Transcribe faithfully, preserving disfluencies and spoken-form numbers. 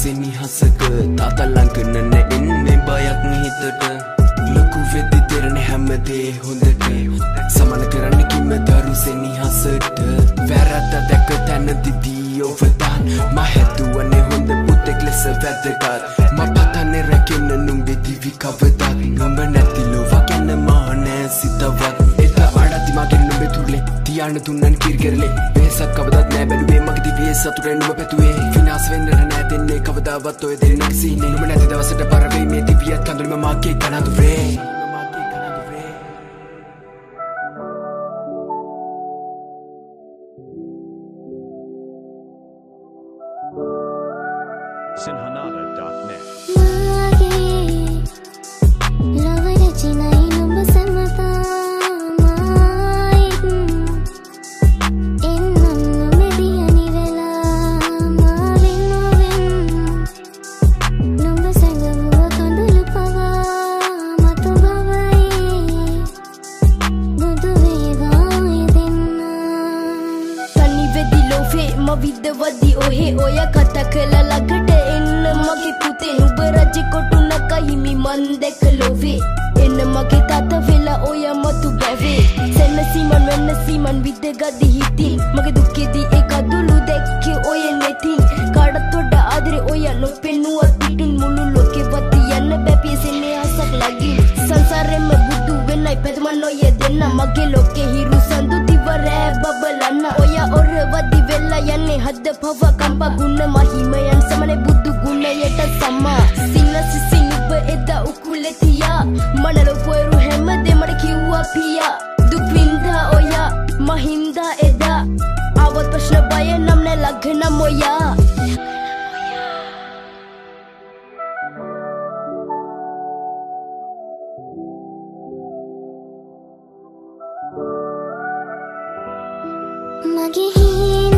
සෙනෙහසක තාතලංකන නැෙන්නේ බයක් හිතට ලොකු වෙද්දි තෙරණ හැමදේ හොඳට සමන කරන්න කිම දරු සෙනෙහසට වැරද්ද දැක තැනදිදී ඔවදාන් මා හැදුවනේ හොඳ පුතෙක් ලෙස වැදගත් මා පතන්නේ රැකෙන්න නුඹේ දිවි කවදත් නුඹ නැති ලෝකයක් යන මා නෑ සිතවත් එත වඩාති මගෙන් නුඹේ තුරලේ තියන්න තුන්නන් කිරිකරලේ වෙහසක් කවදත් නෑ බැලුවේ මගේ දිවියේ සතුටෙන් නුඹ පැතුවේ විනාශ වෙන්නට නෑ දෙන්නේ කවදාවත් ඔය දෙන්නක් සීනේ නුඹ නැති දවසට පරවෙයි මේ දිවියත් කඳුළුම මාගේ කනඳු වේ sinhanada dot net විදවදි ඔහෙ ඔය කතා කළා ළඟට එන්න මගේ පුතේ නුඹ රජ කොටුනක හිමි මන් දැක ලෝවේ එන්න මගේ තාත්තා වෙලා ඔය මතු බැවේ සෙනසීමන් වෙනසීමන් විදගදි හිතින් මගේ දුකේදී ඒ කඳුළු දැක්කේ ඔය නෙතින් කාටත් වඩා ආදරේ ඔය නොපෙනුවත් පිටින් මුළු ලෝකෙවත් යන්න බැපිය සෙනෙහසක් ලගින් සංසාරෙම බුදු වෙන්නයි පැතුමන් ඔය දෙන්න මගේ ලෝකේ හිරු සඳු දිව රෑ බබලන්න ඔය ඔරවදි වෙලා යන්නේ හද පව කම්ප ගුණ මහිමයන් සමනේ බුදු ගුණයට සම්මා සිනසි සිනුබ එදා උකුලෙතියා මනල පොරු හැමදේ මට කිව්වා පියා දුක් විඳා ඔය මහින්දා එදා ආවත් ප්‍රශ්න බය නම් නැ ලග්නම ඔයා මගේ